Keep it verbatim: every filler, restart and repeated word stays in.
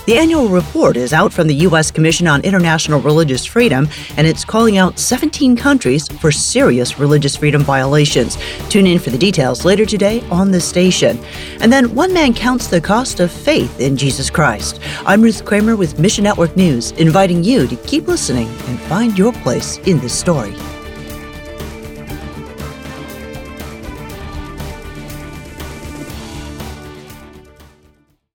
The annual report is out from the U S Commission on International Religious Freedom, and it's calling out seventeen countries for serious religious freedom violations. Tune in for the details later today on the station. And then one man counts the cost of faith in Jesus Christ. I'm Ruth Kramer with Mission Network News, inviting you to keep listening and find your place in the story.